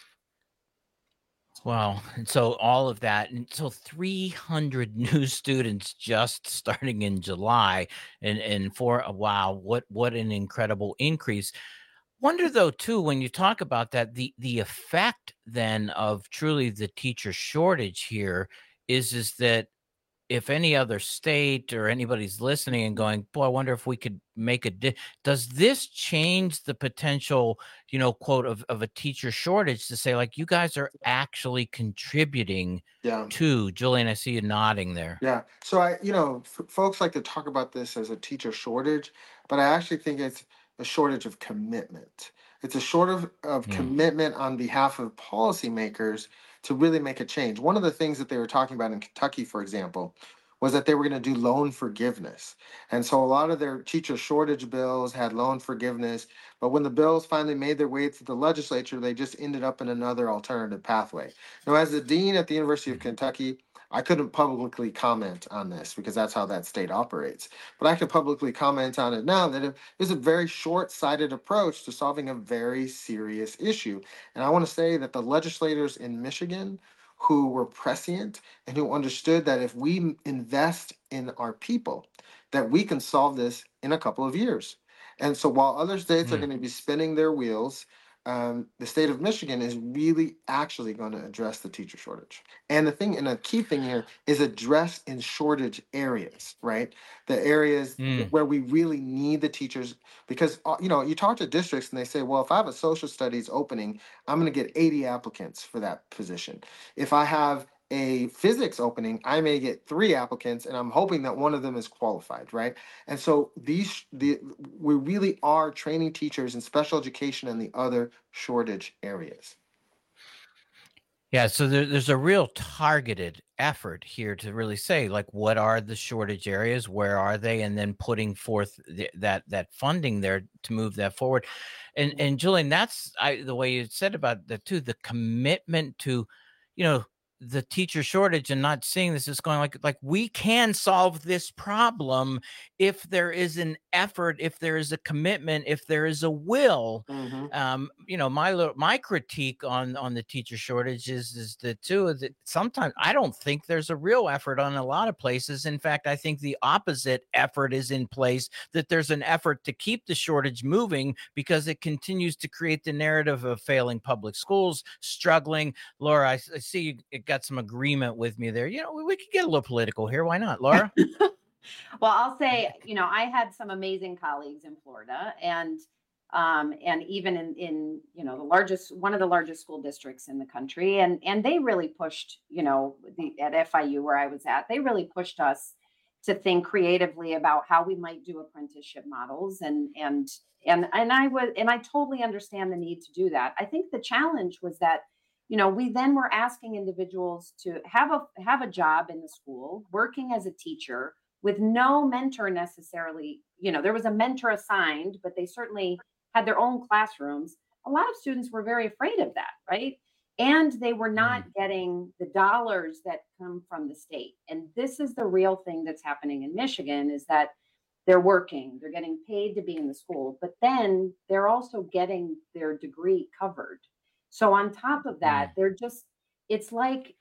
Wow. And so all of that. And so 300 new students just starting in July. And for wow, what an incredible increase. Wonder though, too, when you talk about that, the effect then of truly the teacher shortage here is that if any other state or anybody's listening and going, boy, I wonder if we could make does this change the potential, quote of a teacher shortage to say, like, you guys are actually contributing to, Julian, I see you nodding there. Yeah. So folks like to talk about this as a teacher shortage, but I actually think it's a shortage of commitment. It's a shortage of commitment on behalf of policymakers to really make a change. One of the things that they were talking about in Kentucky, for example, was that they were going to do loan forgiveness. And so a lot of their teacher shortage bills had loan forgiveness, but when the bills finally made their way to the legislature, they just ended up in another alternative pathway. Now, as the dean at the University of Kentucky, I couldn't publicly comment on this because that's how that state operates. But I can publicly comment on it now that it is a very short-sighted approach to solving a very serious issue. And I want to say that the legislators in Michigan who were prescient and who understood that if we invest in our people, that we can solve this in a couple of years. And so while other states are going to be spinning their wheels, the state of Michigan is really actually going to address the teacher shortage. And the key thing here is address in shortage areas, right? The areas where we really need the teachers, because, you talk to districts and they say, well, if I have a social studies opening, I'm going to get 80 applicants for that position. If I have a physics opening, I may get 3 applicants, and I'm hoping that one of them is qualified, right? And so we really are training teachers in special education and the other shortage areas. Yeah, so there's a real targeted effort here to really say, like, what are the shortage areas? Where are they? And then putting forth that funding there to move that forward. And Julian, that's the way you said about that too, the commitment to, the teacher shortage and not seeing this is going like we can solve this problem if there is an effort, if there is a commitment, if there is a will. My critique on the teacher shortage is that sometimes I don't think there's a real effort on a lot of places. In fact, I think the opposite effort is in place, that there's an effort to keep the shortage moving because it continues to create the narrative of failing public schools, struggling. Laura, I see you got some agreement with me there. We could get a little political here. Why not, Laura? Well, I'll say, I had some amazing colleagues in Florida, and even in one of the largest school districts in the country, and they really pushed, at FIU where I was at, they really pushed us to think creatively about how we might do apprenticeship models, and I totally understand the need to do that. I think the challenge was that we then were asking individuals to have a job in the school, working as a teacher with no mentor necessarily. There was a mentor assigned, but they certainly had their own classrooms. A lot of students were very afraid of that, right? And they were not getting the dollars that come from the state. And this is the real thing that's happening in Michigan, is that they're working, they're getting paid to be in the school, but then they're also getting their degree covered. So on top of that, they're just, it's like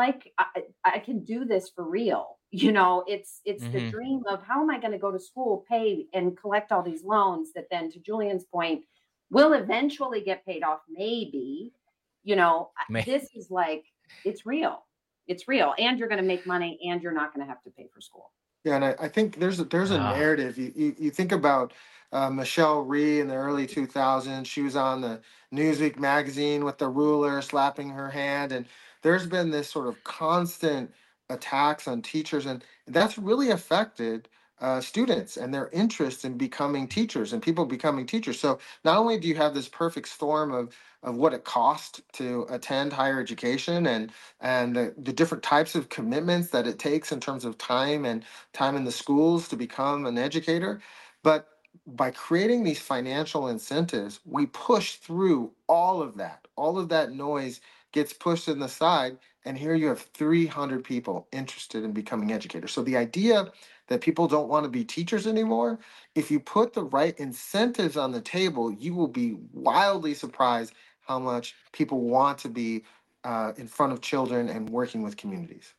I can do this for real. It's the dream of, how am I going to go to school, pay and collect all these loans that then, to Julian's point, will eventually get paid off. Maybe, this is like, it's real. It's real. And you're going to make money, and you're not going to have to pay for school. Yeah, and I think there's a narrative. You think about Michelle Rhee in the early 2000s. She was on the Newsweek magazine with the ruler slapping her hand, and there's been this sort of constant attacks on teachers, and that's really affected students and their interest in becoming teachers and people becoming teachers. So not only do you have this perfect storm of what it costs to attend higher education and the different types of commitments that it takes in terms of time and time in the schools to become an educator, but by creating these financial incentives, we push through all of that. All of that noise gets pushed in the side, and here you have 300 people interested in becoming educators. So the idea that people don't want to be teachers anymore, if you put the right incentives on the table, you will be wildly surprised how much people want to be in front of children and working with communities.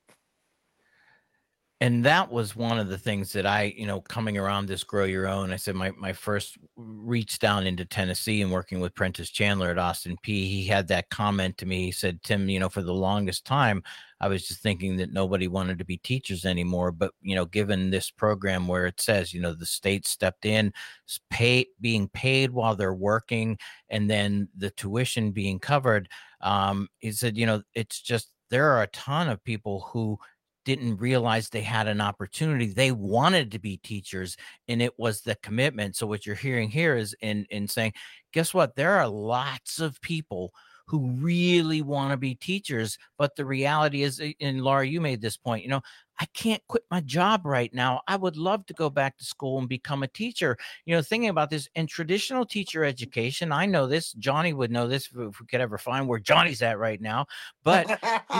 And that was one of the things that I, coming around this Grow Your Own, I said my first reach down into Tennessee and working with Prentice Chandler at Austin Peay, he had that comment to me. He said, Tim, for the longest time, I was just thinking that nobody wanted to be teachers anymore. But, given this program where it says, the state stepped in, being paid while they're working, and then the tuition being covered, he said, it's just, there are a ton of people who didn't realize they had an opportunity. They wanted to be teachers, and it was the commitment. So what you're hearing here is in saying, guess what? There are lots of people who really want to be teachers, but the reality is, and Laura, you made this point, I can't quit my job right now. I would love to go back to school and become a teacher. Thinking about this in traditional teacher education, I know this, Johnny would know this if we could ever find where Johnny's at right now, but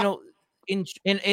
in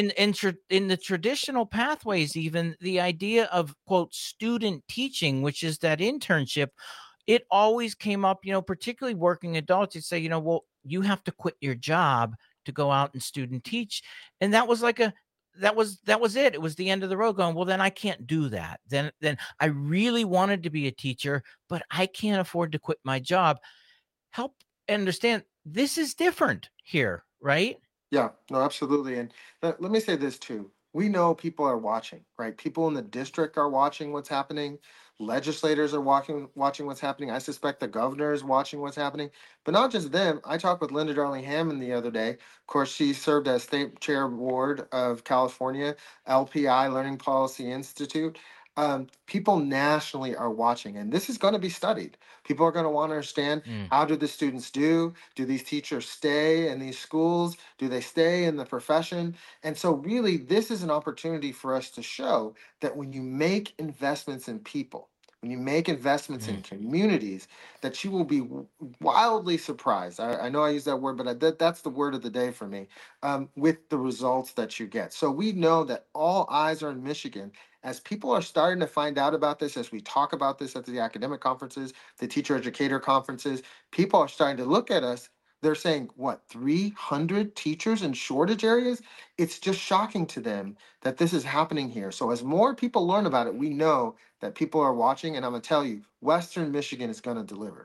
the traditional pathways, even the idea of, quote, student teaching, which is that internship, it always came up, particularly working adults, you'd say, well, you have to quit your job to go out and student teach. And that was like that was it. It was the end of the road going, well, then I can't do that. Then I really wanted to be a teacher, but I can't afford to quit my job. Help understand this is different here, right? Yeah, no, absolutely. And let me say this too. We know people are watching, right? People in the district are watching what's happening. Legislators are watching what's happening. I suspect the governor is watching what's happening. But not just them. I talked with Linda Darling-Hammond the other day. Of course, she served as state chair board of California, LPI, Learning Policy Institute. People nationally are watching, and this is going to be studied. People are going to want to understand how do the students do? Do these teachers stay in these schools? Do they stay in the profession? And so really, this is an opportunity for us to show that when you make investments in people, when you make investments in communities, that you will be wildly surprised. I know I use that word, but that's the word of the day for me, with the results that you get. So we know that all eyes are in Michigan. As people are starting to find out about this, as we talk about this at the academic conferences, the teacher educator conferences, people are starting to look at us. They're saying, what, 300 teachers in shortage areas? It's just shocking to them that this is happening here. So as more people learn about it, we know that people are watching. And I'm going to tell you, Western Michigan is going to deliver.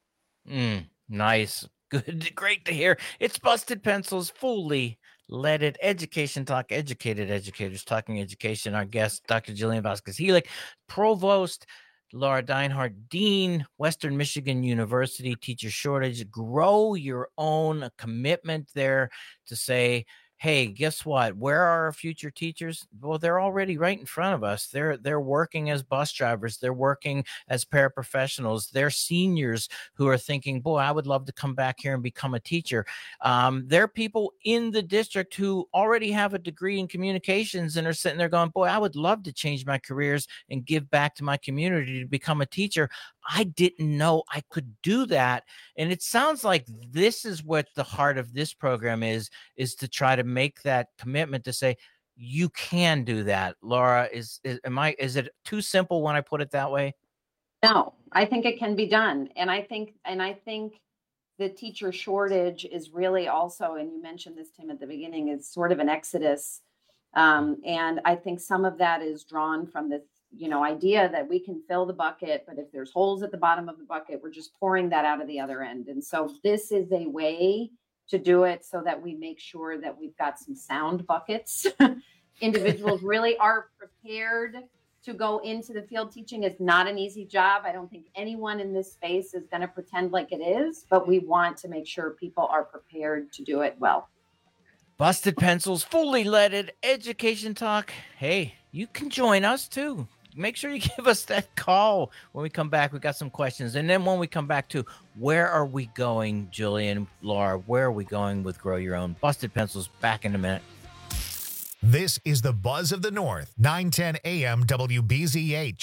Nice. Good. Great to hear. It's Busted Pencils, fully leaded education talk, educated educators talking education. Our guest, Dr. Jillian Vasquez-Helic, Provost, Laura Deinhardt, Dean, Western Michigan University, teacher shortage. Grow Your Own, a commitment there to say, hey, guess what? Where are our future teachers? Well, they're already right in front of us. They're working as bus drivers. They're working as paraprofessionals. They're seniors who are thinking, boy, I would love to come back here and become a teacher. There are people in the district who already have a degree in communications and are sitting there going, boy, I would love to change my careers and give back to my community to become a teacher. I didn't know I could do that. And it sounds like this is what the heart of this program is to try to make that commitment to say, you can do that. Laura, is it too simple when I put it that way? No, I think it can be done. And I think the teacher shortage is really also, and you mentioned this, Tim, at the beginning, is sort of an exodus. And I think some of that is drawn from the idea that we can fill the bucket, but if there's holes at the bottom of the bucket, we're just pouring that out of the other end. And so this is a way to do it so that we make sure that we've got some sound buckets. Individuals really are prepared to go into the field teaching. It's not an easy job. I don't think anyone in this space is going to pretend like it is, but we want to make sure people are prepared to do it well. Busted Pencils, fully leaded education talk. Hey, you can join us too. Make sure you give us that call when we come back. We got some questions. And then when we come back to where are we going, Jillian, Laura, where are we going with Grow Your Own? Busted Pencils, back in a minute. This is the Buzz of the North, 910 AM WBZH.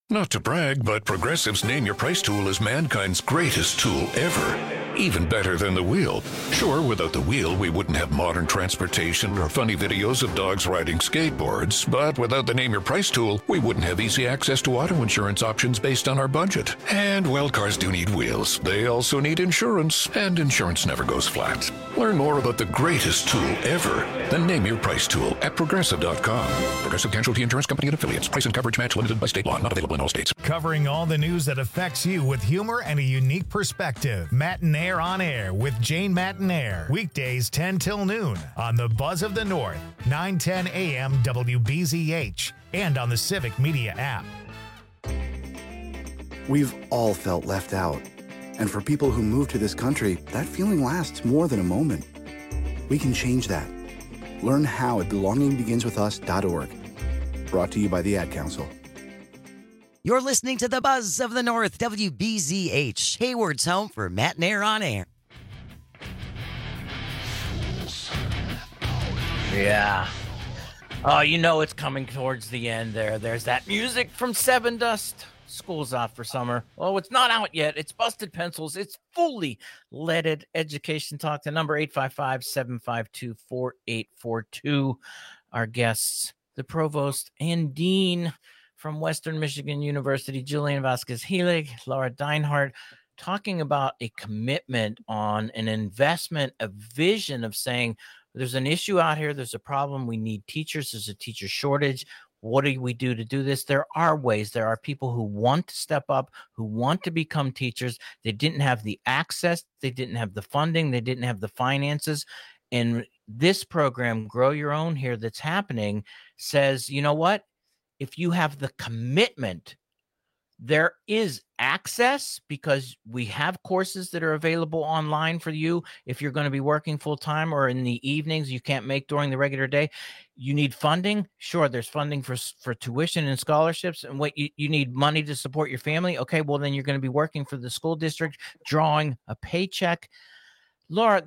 Not to brag, but Progressive's Name Your Price tool is mankind's greatest tool ever. Even better than the wheel. Sure, without the wheel, we wouldn't have modern transportation or funny videos of dogs riding skateboards. But without the Name Your Price tool, we wouldn't have easy access to auto insurance options based on our budget. And, well, cars do need wheels. They also need insurance, and insurance never goes flat. Learn more about the greatest tool ever, the Name Your Price tool at Progressive.com. Progressive Casualty Insurance Company and Affiliates. Price and coverage match limited by state law. Not available in all states. Covering all the news that affects you with humor and a unique perspective. Matinaire on Air with Jane Matinaire. Weekdays 10 till noon on the Buzz of the North, 9:10 a.m. WBZH, and on the Civic Media app. We've all felt left out. And for people who move to this country, that feeling lasts more than a moment. We can change that. Learn how at belongingbeginswithus.org. Brought to you by the Ad Council. You're listening to the Buzz of the North, WBZH, Hayward's home for Matinaire on Air. Yeah. Oh, you know it's coming towards the end there. There's that music from Seven Dust. School's off for summer. Well, it's not out yet. It's Busted Pencils. It's fully leaded education talk. The number 855-752-4842. Our guests, the provost and dean from Western Michigan University, Julian Vasquez-Heilig, Laura Deinhardt, talking about a commitment on an investment, a vision of saying there's an issue out here, there's a problem, we need teachers, there's a teacher shortage. What do we do to do this? There are ways. There are people who want to step up, who want to become teachers. They didn't have the access, they didn't have the funding, they didn't have the finances. And this program, Grow Your Own here, that's happening, says, you know what? If you have the commitment, there is access because we have courses that are available online for you. If you're going to be working full time or in the evenings, you can't make during the regular day. You need funding. Sure, there's funding for tuition and scholarships. And what you need money to support your family. Okay, well, then you're going to be working for the school district, drawing a paycheck. Laura,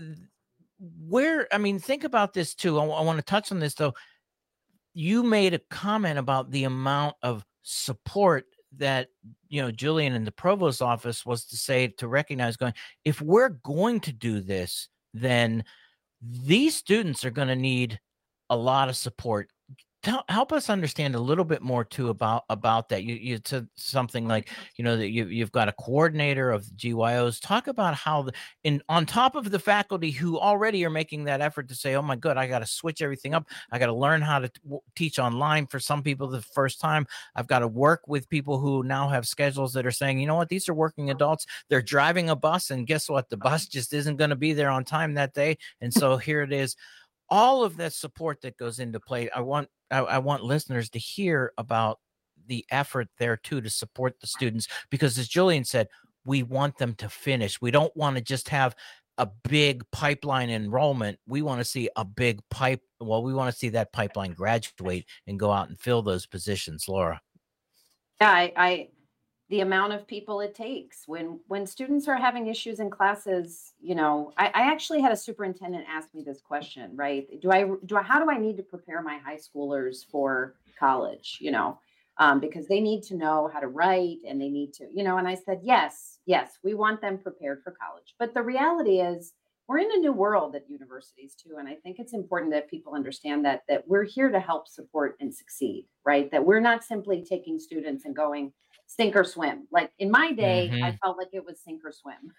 think about this too. I want to touch on this though. You made a comment about the amount of support that, Julian in the provost's office was to say, to recognize going, if we're going to do this, then these students are going to need a lot of support. Help us understand a little bit more too about that. You said something like, that you've got a coordinator of the GYOs. Talk about how on top of the faculty who already are making that effort to say, oh my God, I got to switch everything up. I got to learn how to teach online for some people the first time. I've got to work with people who now have schedules that are saying, you know what, these are working adults. They're driving a bus, and guess what? The bus just isn't going to be there on time that day. And so here it is. All of that support that goes into play. I want listeners to hear about the effort there too to support the students, because as Julian said, we want them to finish. We don't want to just have a big pipeline enrollment. We want to see a big we want to see that pipeline graduate and go out and fill those positions. Laura. Yeah, the amount of people it takes when students are having issues in classes, I actually had a superintendent ask me this question, right? How do I need to prepare my high schoolers for college? Because they need to know how to write and they need to, and I said, yes, we want them prepared for college. But the reality is we're in a new world at universities too. And I think it's important that people understand that we're here to help support and succeed, right? That we're not simply taking students and going, sink or swim. Like in my day, I felt like it was sink or swim.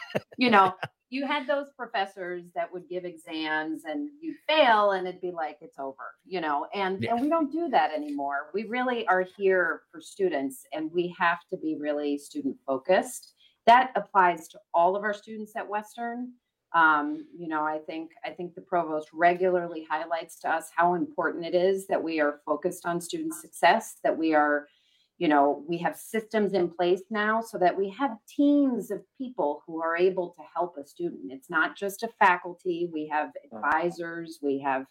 You had those professors that would give exams and you'd fail and it'd be like, it's over, and we don't do that anymore. We really are here for students and we have to be really student focused. That applies to all of our students at Western. I think the provost regularly highlights to us how important it is that we are focused on student success, that we are we have systems in place now so that we have teams of people who are able to help a student. It's not just a faculty. We have advisors. We have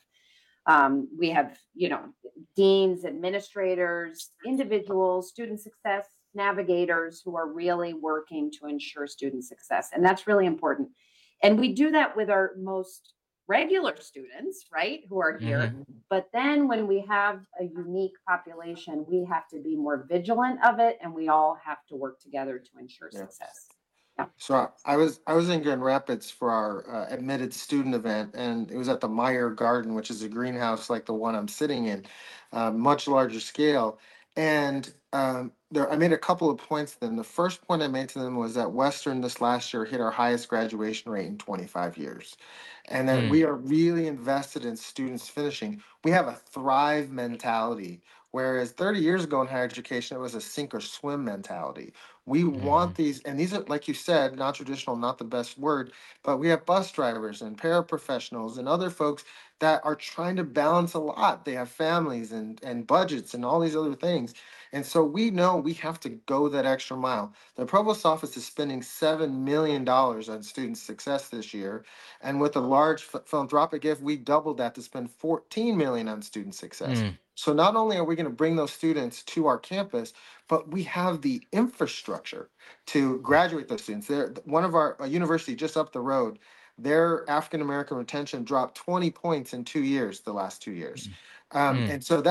deans, administrators, individuals, student success navigators who are really working to ensure student success. And that's really important. And we do that with our most regular students, right, who are here. But then when we have a unique population, we have to be more vigilant of it, and we all have to work together to ensure success. So I was in Grand Rapids for our admitted student event, and it was at the Meyer Garden, which is a greenhouse like the one I'm sitting in, much larger scale. And I made a couple of points to them. The first point I made to them was that Western this last year hit our highest graduation rate in 25 years. And that we are really invested in students finishing. We have a thrive mentality, whereas 30 years ago in higher education, it was a sink or swim mentality. We want these, and these are, like you said, non-traditional, not the best word, but we have bus drivers and paraprofessionals and other folks that are trying to balance a lot. They have families and budgets and all these other things. And so we know we have to go that extra mile. The Provost Office is spending $7 million on student success this year. And with a large philanthropic gift, we doubled that to spend $14 million on student success. So not only are we going to bring those students to our campus, but we have the infrastructure to graduate those students. One of our university just up the road, their African American retention dropped 20 points in 2 years, the last 2 years. And so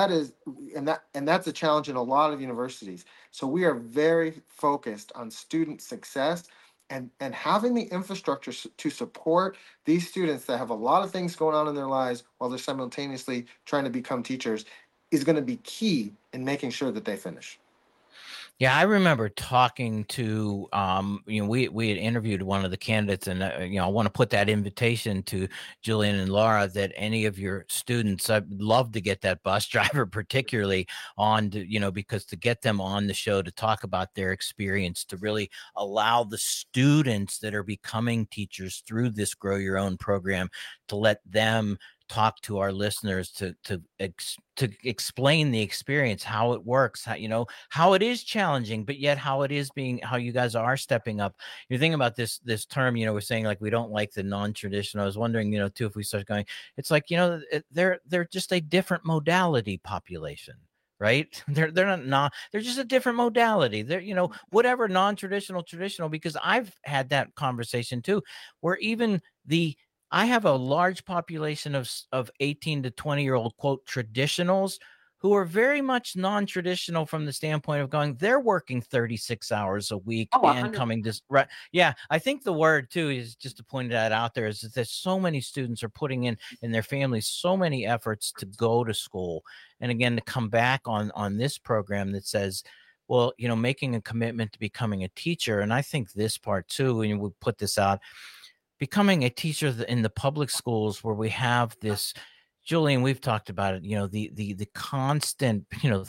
that's a challenge in a lot of universities. So we are very focused on student success and having the infrastructure to support these students that have a lot of things going on in their lives while they're simultaneously trying to become teachers is going to be key in making sure that they finish. Yeah, I remember talking to, we had interviewed one of the candidates, and, I want to put that invitation to Julian and Laura that any of your students, I'd love to get that bus driver particularly on, because to get them on the show to talk about their experience, to really allow the students that are becoming teachers through this Grow Your Own program, to let them talk to our listeners to explain the experience, how it works, how it is challenging, but yet how you guys are stepping up. You're thinking about this term, we're saying like we don't like the non-traditional. I was wondering, too, if we start going, it's like, they're just a different modality population. Right? They're not they're just a different modality. They're, whatever non-traditional, traditional, because I've had that conversation too, where even I have a large population of 18 to 20-year-old, quote, traditionals who are very much non-traditional from the standpoint of going, they're working 36 hours a week and coming to, right. Yeah. I think the word too is just to point that out there is that so many students are putting in their families, so many efforts to go to school. And again, to come back on this program that says, well, making a commitment to becoming a teacher. And I think this part too, when we put this out, becoming a teacher in the public schools where we have this, Julian, we've talked about it, the constant,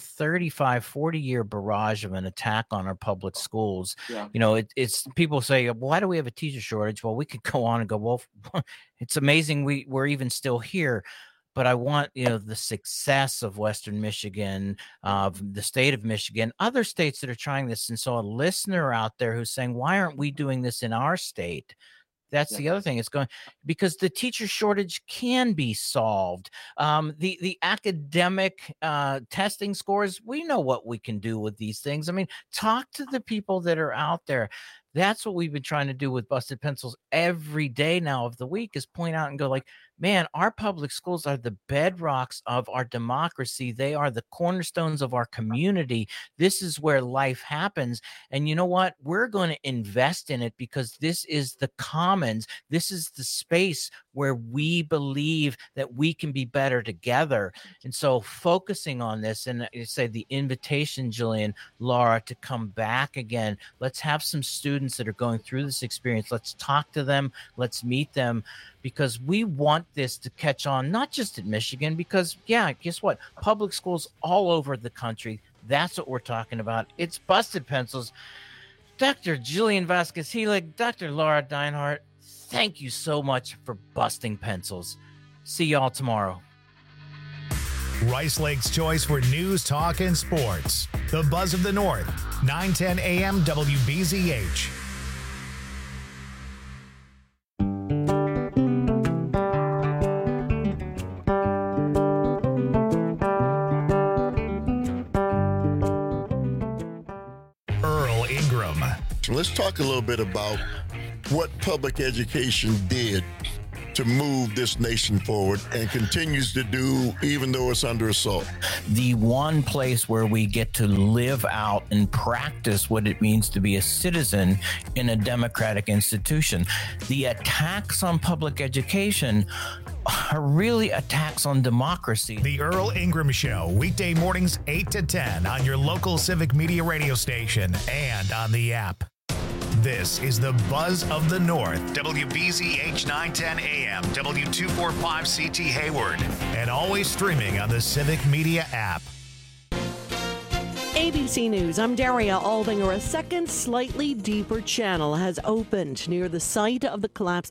35, 40-year barrage of an attack on our public schools. Yeah. It's people say, why do we have a teacher shortage? Well, we could go on and go, well, it's amazing we're even still here. But I want, the success of Western Michigan, of the state of Michigan, other states that are trying this. And so a listener out there who's saying, why aren't we doing this in our state? That's the other thing. It's going because the teacher shortage can be solved. The academic testing scores, we know what we can do with these things. I mean, talk to the people that are out there. That's what we've been trying to do with Busted Pencils every day now of the week is point out and go like, man, our public schools are the bedrocks of our democracy. They are the cornerstones of our community. This is where life happens. And you know what? We're going to invest in it because this is the commons. This is the space where we believe that we can be better together. And so focusing on this and I say the invitation, Julian, Laura, to come back again. Let's have some students that are going through this experience. Let's talk to them. Let's meet them because we want this to catch on, not just at Michigan, because, yeah, guess what? Public schools all over the country, that's what we're talking about. It's Busted Pencils. Dr. Julian Vasquez-Helig, Dr. Laura Deinhardt, thank you so much for busting pencils. See y'all tomorrow. Rice Lake's choice for news, talk, and sports. The Buzz of the North, 910 AM WBZH. Earl Ingram. Let's talk a little bit about what public education did to to move this nation forward and continues to do, even though it's under assault. The one place where we get to live out and practice what it means to be a citizen in a democratic institution. The attacks on public education are really attacks on democracy. The Earl Ingram Show, weekday mornings 8 to 10 on your local civic media radio station and on the app. This is the Buzz of the North, WBZH 910 AM, W245CT Hayward, and always streaming on the Civic Media app. ABC News, I'm Daria Aldinger. A second, slightly deeper channel has opened near the site of the collapsed